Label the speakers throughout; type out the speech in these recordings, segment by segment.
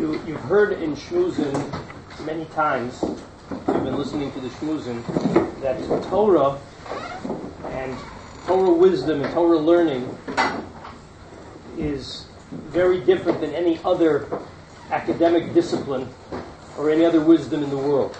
Speaker 1: You've heard in Shmuzin many times, you've been listening to the Shmuzin, that Torah and Torah wisdom and Torah learning is very different than any other academic discipline or any other wisdom in the world.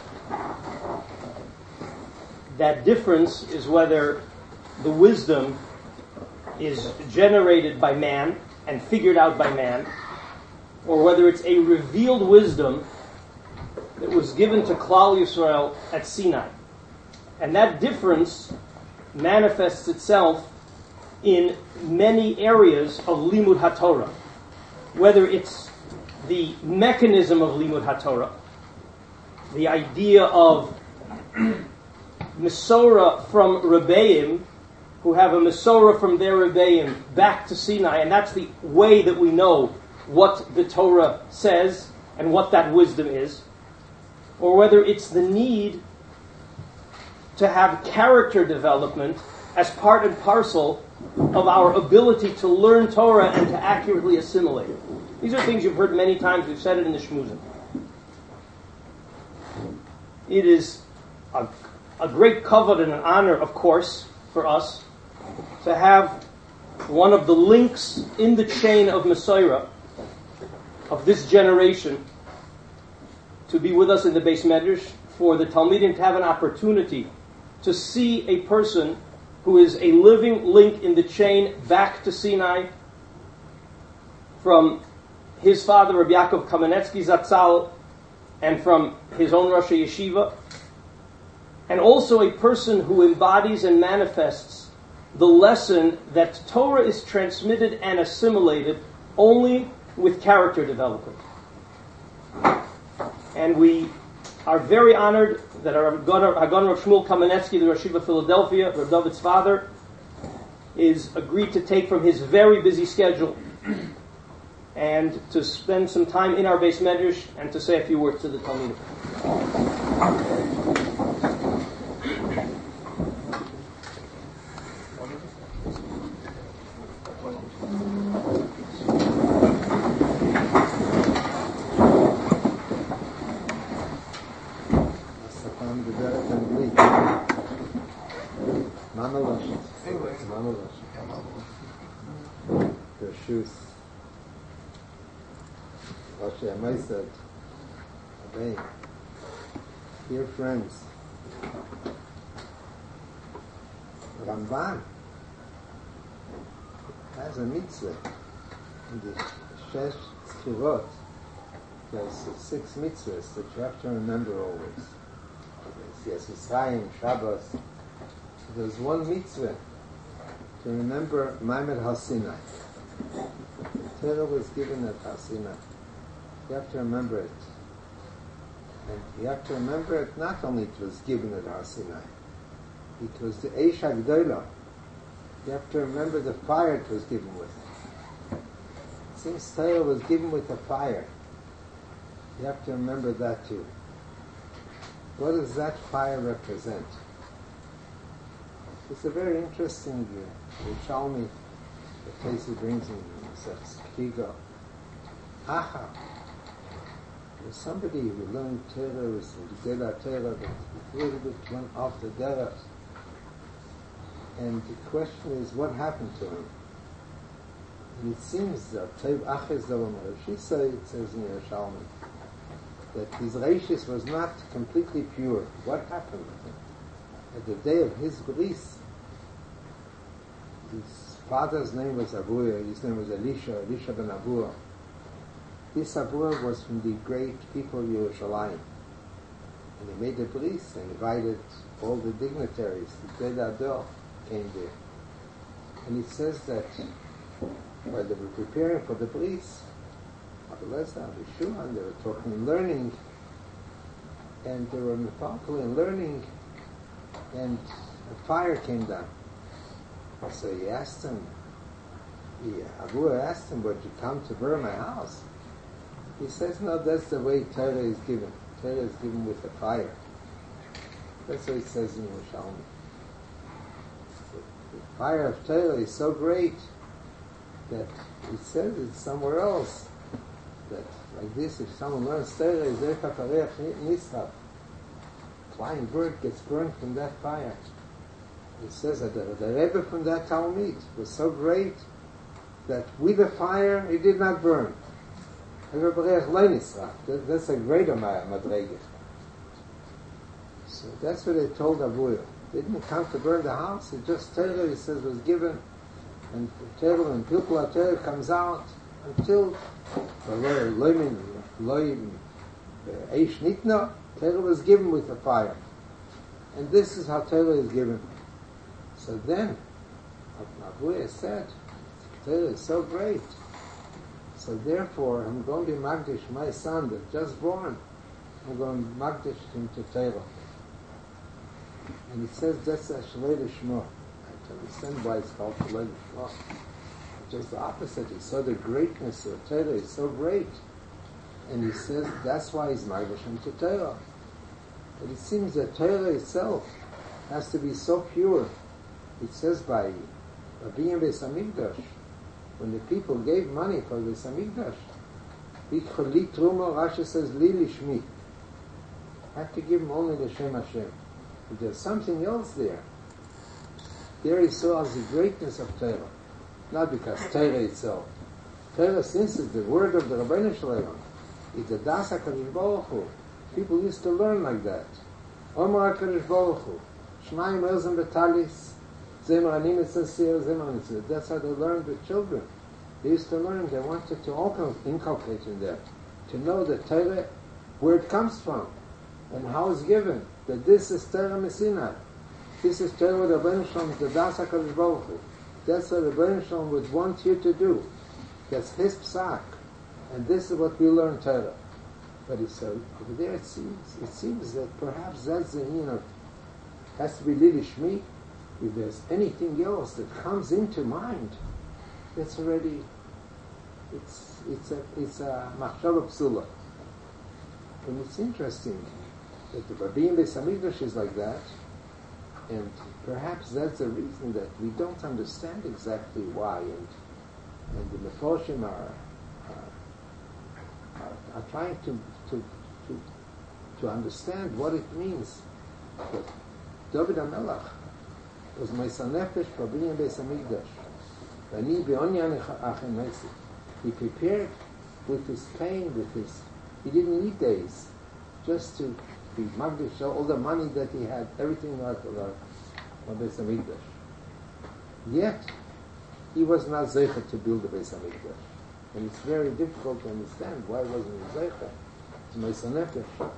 Speaker 1: That difference is whether the wisdom is generated by man and figured out by man, or whether it's a revealed wisdom that was given to Klal Yisrael at Sinai. And that difference manifests itself in many areas of Limud HaTorah. Whether it's the mechanism of Limud HaTorah, the idea of Mesorah from Rebbeim, who have a Mesorah from their Rebbeim back to Sinai, and that's the way that we know what the Torah says and what that wisdom is, or whether it's the need to have character development as part and parcel of our ability to learn Torah and to accurately assimilate it. These are things you've heard many times. We've said it in the Shmuzin. It is a great kavod and an honor, of course, for us to have one of the links in the chain of Mesorah of this generation to be with us in the Beis Medrash, for the Talmidim to have an opportunity to see a person who is a living link in the chain back to Sinai from his father, Rabbi Yaakov Kamenetsky Zatzal, and from his own Rosh Yeshiva, and also a person who embodies and manifests the lesson that Torah is transmitted and assimilated only with character development. And we are very honored that our Hagan Rav Shmuel Kamenetsky, the Rosh Yeshiva of Philadelphia, Rav David's father, is agreed to take from his very busy schedule and to spend some time in our Beis Medrash and to say a few words to the Talmidim.
Speaker 2: Said, dear friends, Ramban has a mitzvah in the Shesh Tzchirot. There's 6 mitzvahs that you have to remember always. Yes, Yisrael, Shabbos. There's one mitzvah to remember Maimed HaSinai. The Torah was given at HaSinai. You have to remember it. And you have to remember it, not only it was given at Har Sinai, it was the Eish HaGdolah. You have to remember the fire it was given with. Since Torah was given with a fire, you have to remember that too. What does that fire represent? It's a very interesting Yerushalmi, the place he brings in says, Kigo. Aha! There's somebody who learned Torah, was Gzela Torah, but a little bit went off the derech. And the question is, what happened to him? And it seems that Tev Aches Davam Rashi it says in Yerushalmi, that his Reishis was not completely pure. What happened with him? At the day of his release, his father's name was Avuya, his name was Elisha ben Avuya. This Avuya was from the great people of Yerushalayim. And he made a bris and invited all the dignitaries. The Gdei Ador came there. And it says that while they were preparing for the bris, Abeleza, Yeshua, they were talking and learning, and they were methodical in learning, and a fire came down. So he asked him, Avuya asked him, would you come to burn my house? He says, no, that's the way Torah is given. Torah is given with a fire. That's what it says in Yerushalmi. The fire of Torah is so great that it says it somewhere else that Like this, if someone learns Torah, is there kafareach nisraf. Flying bird gets burned from that fire. It says that the Rebbe from that Talmud was so great that with the fire it did not burn. That's a greater madrega. So that's what they told Abuya. They didn't come to burn the house. It just Torah, he says, was given, and Torah and Pilpul Torah comes out until Eish Nitna. Torah was given with the fire, and this is how Torah is given. So then, Abuya said, Torah is so great. So therefore, I'm going to be Magdish, my son that just born, I'm going to Magdish him to Torah. And he says that's a Shalei Lishma. I can understand why it's called Shalei Lishma. Just the opposite. He saw the greatness of Torah is so great. And he says that's why he's Magdish him to Torah. But it seems that Torah itself has to be so pure. It says by being Beis Hamikdash, when the people gave money for Beis Hamikdash, Li Truma, Rashi says, Li Lishmi. Had to give them only L'Shem Hashem. But there's something else there. There he saw as the greatness of Torah. Not because Torah itself. Torah, since it's the word of the Rabbeinu Shalom, it's the Das HaKadosh Baruch Hu. People used to learn like that. Omar HaKadosh Baruch Hu. Shmai Melzim Betalis. That's how they learned with children. They used to learn, they wanted to also inculcate in there, to know the Torah, where it comes from, and how it's given, that this is Torah Messina. This is Torah with the Rebbeinu Shalom, the Das HaKadosh Baruch Hu. That's what the Rebbeinu Shalom would want you to do. That's his psak. And this is what we learn Torah. But it's over there it seems that perhaps that's the, has to be Lili Shmi. If there's anything else that comes into mind, it's already, it's a machshava psula. And it's interesting that the Rabbi Beis Hamikdash is like that, and perhaps that's the reason that we don't understand exactly why, and the Meforshim are trying to understand what it means. But David HaMelech was Meisar Nefesh for being Beis Hamikdash. He prepared with his pain, he didn't need days, just to be Magdish, all the money that he had, everything like Beis Hamikdash. Yet, he was not Zeicha to build the Beis Hamikdash. And it's very difficult to understand why wasn't he Zeicha. It's Meisar Nefesh.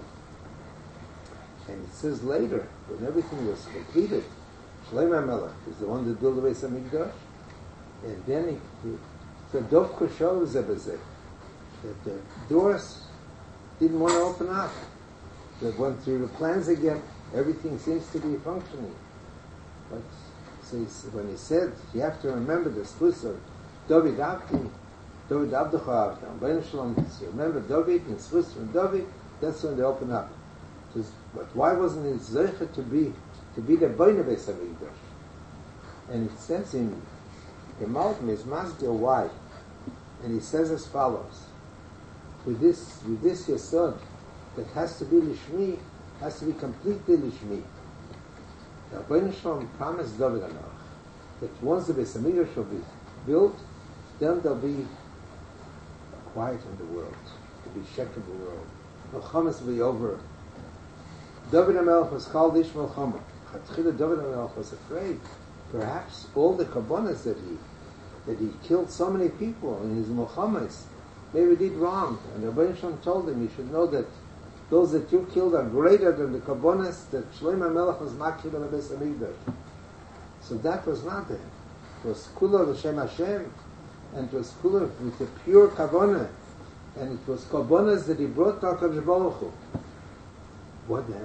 Speaker 2: And it says later, when everything was completed, Shlomo HaMelech is the one that built the Beis Hamikdash, and then the Dovko shows that the doors didn't want to open up. They went through the plans again. Everything seems to be functioning. But so when he said, you have to remember the schus of David Abdi, David Abducha Avtam, Ben Shalom, remember David and schus from David, that's when they open up. But why wasn't it Zeicha to be the Boine Beis Hamikdash? And it says in the Malbim is Masgir why, and he says as follows: with this Yesod that has to be Lishmi, has to be completely Lishmi. The Rabbeinu Shalom promised David HaMelech that once the Beis Hamikdash will be built, then there'll be quiet in the world, there'll be Shek in the world, Melchamas will be over. David HaMelech was called Ish Melchama. David HaMelech was afraid. Perhaps all the kabbonas that he killed so many people in his Melchamas, maybe did wrong. And the Rebbeinu Shalom told him, you should know that those that you killed are greater than the kabbonas that Shlomo HaMelech was makil on the Beis Hamikdash. So that was not there. It was kula l'shem Hashem, and it was kula with the pure kabbonah, and it was kabbonas that he brought to HaKadosh Baruch Hu. What then?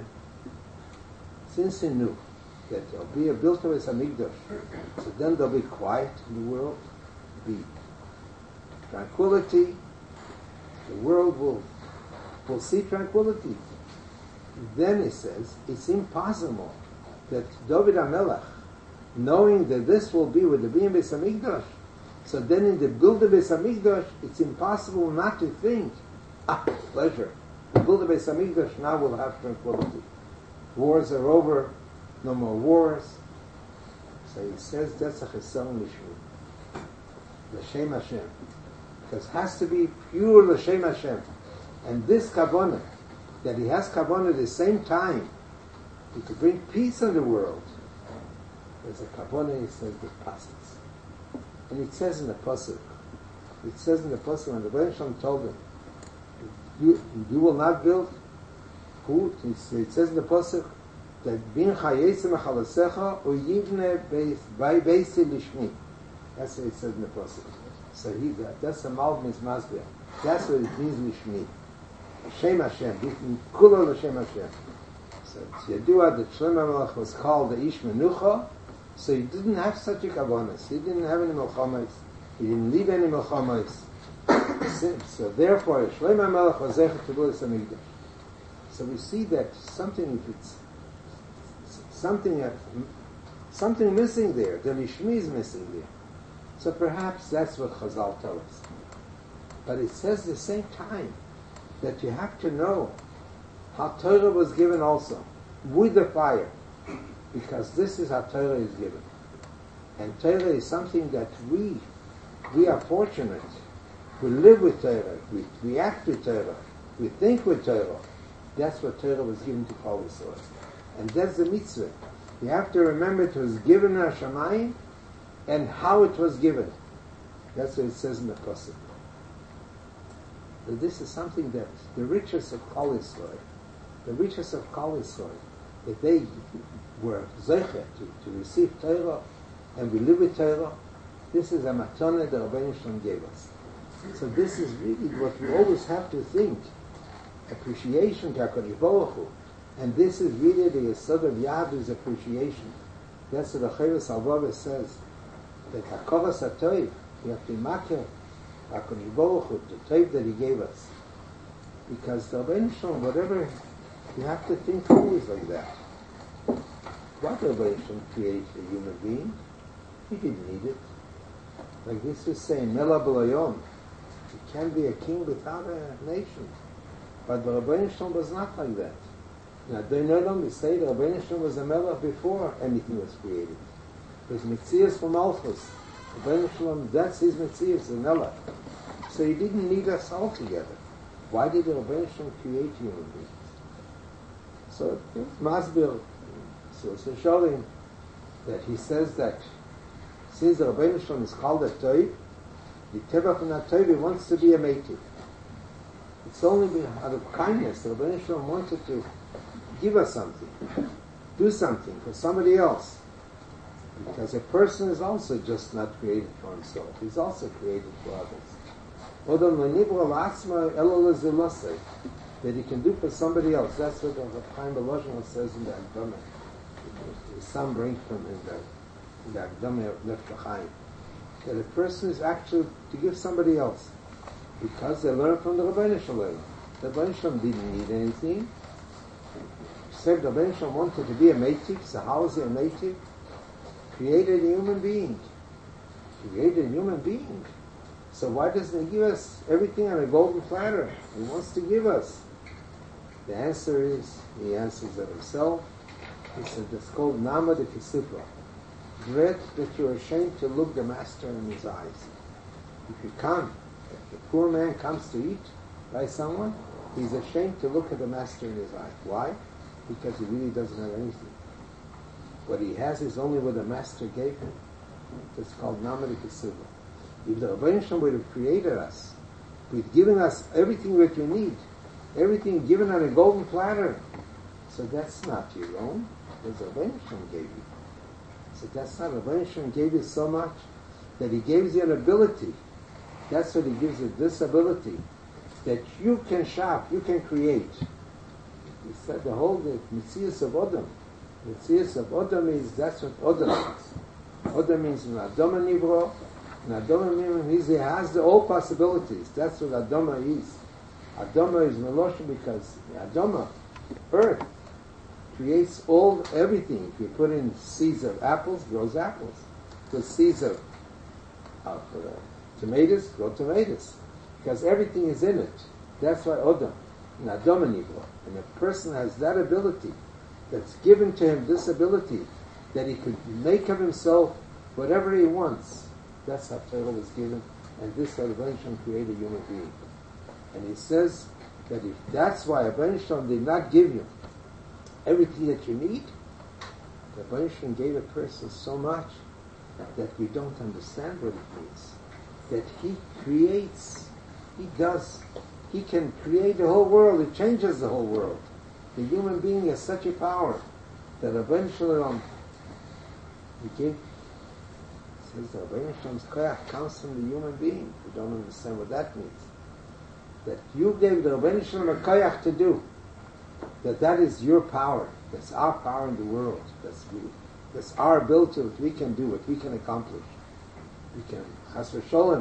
Speaker 2: Since he knew that there'll be a built of Beis Hamikdash, so then there'll be quiet in the world, be tranquility, the world will see tranquility. Then he says, it's impossible that David HaMelech, knowing that this will be with the being Beis Hamikdash, so then in the build of Beis Hamikdash, it's impossible not to think pleasure. We build the Beis Hamikdash, now we'll have tranquility. Wars are over, no more wars. So he says, that's a chesed lishmi. L'shem Hashem. Because it has to be pure L'shem Hashem. And this kavanah, that he has kavanah at the same time, to bring peace in the world. There's a kavanah, he says, that passes. And it says in the pasuk, when the Rebbeinu Shalom told him, you will not build. Who? It says in the pasuk that bin chayesim achalasecha uyivne beisi lishmi. That's what it says in the pasuk. So that's a malv mizmazbeh. That's what it means lishmi. Shem Hashem. Kula l'Shem Hashem. So it's Yadua that Shlomo Melech was called the Ish Menucha. So he didn't have such a kavanas. He didn't have any milchamais. He didn't leave any milchamais. So therefore, Shlomo Melech was zecher to build a Mikdash. So we see that something missing there. The Lishmi is missing there. So perhaps that's what Chazal tells us. But it says at the same time that you have to know how Torah was given also, with the fire. Because this is how Torah is given. And Torah is something that we are fortunate. We live with Torah. We act with Torah. We think with Torah. That's what Torah was given to Klal Yisrael. And that's the mitzvah. You have to remember it was given in Hashemayim and how it was given. That's what it says in the Pasuk. That this is something that the richest of Klal Yisrael, if they were zeicher to receive Torah and we live with Torah, this is a matana that Rabbeinu Shalom gave us. So this is really what we always have to think. Appreciation to HaKadosh Baruch Hu. And this is really the yesod of Yahdu's appreciation. That's what the Chovos HaLevavos says, that HaKavos HaTov, we have to makir HaKadosh Baruch Hu, the Tov that He gave us. Because the Rabbeinu Shalom, whatever, you have to think always like that. What Rabbeinu Shalom created a human being? He didn't need it. Like this is saying, Mela B'layom, you can't be a king without a nation. But the Rabbeinu Shalom was not like that. Now, they know them, we say the Rabbeinu Shalom was a melech before anything was created. It was Metzias from Malchus. Rabbeinu Shalom, that's his Metzias, the melech. So he didn't need us all together. Why did the Rabbeinu Shalom create human beings? So it's Masbir, so showing that he says that since the Rabbeinu Shalom is called a Toiv, the Tevach and Toiv, he wants to be a Meitiv. It's only out of kindness the Rabbeinu Shalom wanted to give us something, do something for somebody else. Because a person is also just not created for himself. He's also created for others. That he can do for somebody else. That's what the Chaim Volozhin says in the Akdama. Some bring from in the Akdama of Nefesh Chaim. That a person is actually to give somebody else. Because they learn from the Rabbeinu Shalom. The Rabbeinu Shalom didn't need anything. Except the Rabbeinu Shalom wanted to be a meitiv. So how is he a meitiv? Created a human being. So why doesn't he give us everything on a golden platter? He wants to give us. The answer is, he answers it himself. He said, it's called Nama de Kisipra. Dread that you're ashamed to look the master in his eyes. If you come, if the poor man comes to eat by someone, he's ashamed to look at the master in his eye. Why? Because he really doesn't have anything. What he has is only what the master gave him. It's called Nama de Kisipra. If the Rabbeinu Shalom would have created us, with giving us everything that we need, everything given on a golden platter, so that's not your own. That's the Rabbeinu Shalom gave you. So that's not, Rabbeinu Shalom gave you so much that he gives you an ability. That's what he gives you, this ability, that you can shop, you can create. He said the whole Metzias of Odom. Metzias of Odom is, that's what Odom means. Odom means Adama Nivro. And Adama means he has all possibilities. That's what Adama is. Adama is Melosha because Adama, earth, creates everything. If you put in seeds of apples, grows apples. Put seeds of tomatoes, grow tomatoes. Because everything is in it. That's why Odom, in Adam and Nivro, and a person has that ability, that's given to him this ability, that he could make of himself whatever he wants. That's how Torah was given, and this revelation created a human being. And he says that if that's why Rebbeinu Shalom did not give you everything that you need, the Rebbeinu Shalom gave a person so much that we don't understand what it means. That he creates, he does, he can create the whole world, it changes the whole world. The human being has such a power that Rebbeinu Shalom, he gave, says the Rebbeinu Shalom's koyach comes from the human being. We don't understand what that means. That you gave the Rebbeinu Shalom a koyach to do. That is your power. That's our power in the world. That's our ability, what we can do, what we can accomplish. We can, chas v'sholem,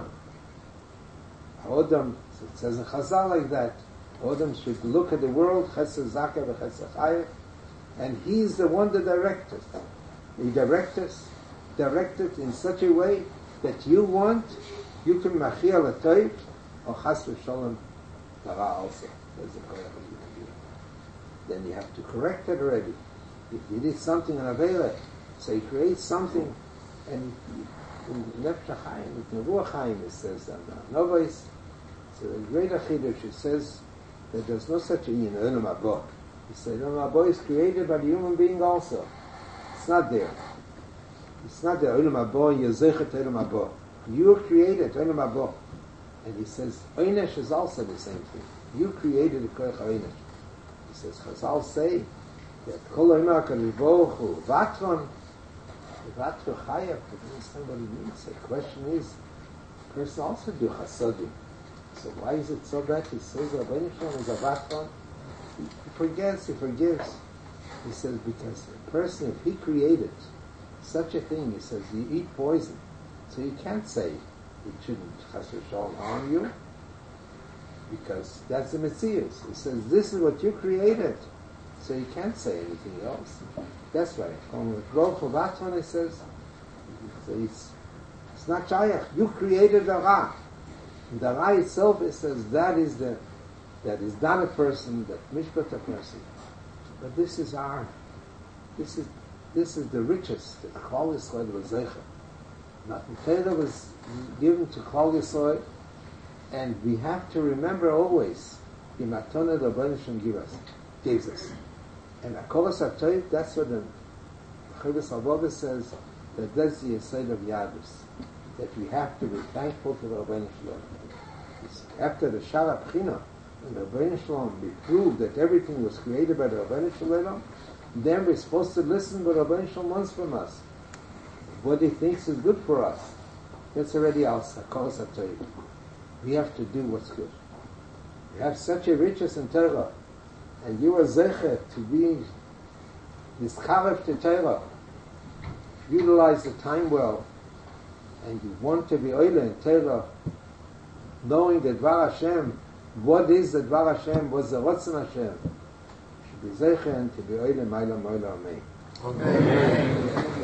Speaker 2: Odom, it says in Chazal like that, Odom should look at the world, chesed zakeh v'chesed chayeh, and he's the one that directs it. He directs it in such a way that you can machia l'toiv, or chas v'sholem, tara also. There's a koyach that you can do. Then you have to correct it already. If you did something in Avela, so he creates something, and in Nefesh HaChaim, in Ruach Chaim, it says that Novois, so the great Achidush, it says that there's no such a thing in Olam Haba. He said Olam Haba is created by the human being also. It's not there. It's not there. Olam Haba, Yezechet Olam Haba. You created Olam Haba. And he says, Oynesh is also the same thing. You created the Koyach Oynesh. He says, Chazal say that Kol Oimar HaKadosh Baruch Hu Vatron, Vatron Chayav, but you understand what it means. The question is, the person also do Chasodim. So why is it so bad? He says, Rabbeinu Shalom is a Vatron. He forgets, he forgives. He says, because a person, if he created such a thing, he says, you eat poison. So you can't say it shouldn't Chas v'Shalom harm you, because that's the Metzius. He says, this is what you created. So you can't say anything else. That's why. On Baruch Hu Vatron, he says, it's not Shayach. You created the Ra. The Ra itself, it says, that is not a person, that Mishpat a person. But this is the richest that Klal Yisrael was Zecher. Matan Torah was given to Klal Yisrael, and we have to remember always the Matana the Rebbeinu Shalom gives us. And Akolas HaTorah, that's what the Chivas Alvova says, that that's the Yesod of Yadus, that we have to be thankful to the Rebbeinu Shalom. After the Shala B'china, when the Rebbeinu Shalom, we proved that everything was created by the Rebbeinu Shalom, then we're supposed to listen to what Rebbeinu Shalom wants from us. What he thinks is good for us. That's already our Akolas HaTorah. We have to do what's good. We have such a richness in Torah, and you are zecher to be nischaref to Torah. Utilize the time well, and you want to be oile in Torah, knowing that Dvar Hashem, what is the Dvar Hashem, what's the Ratzon Hashem. You should be zecher and to be oile, maila, moila, amen. Amen.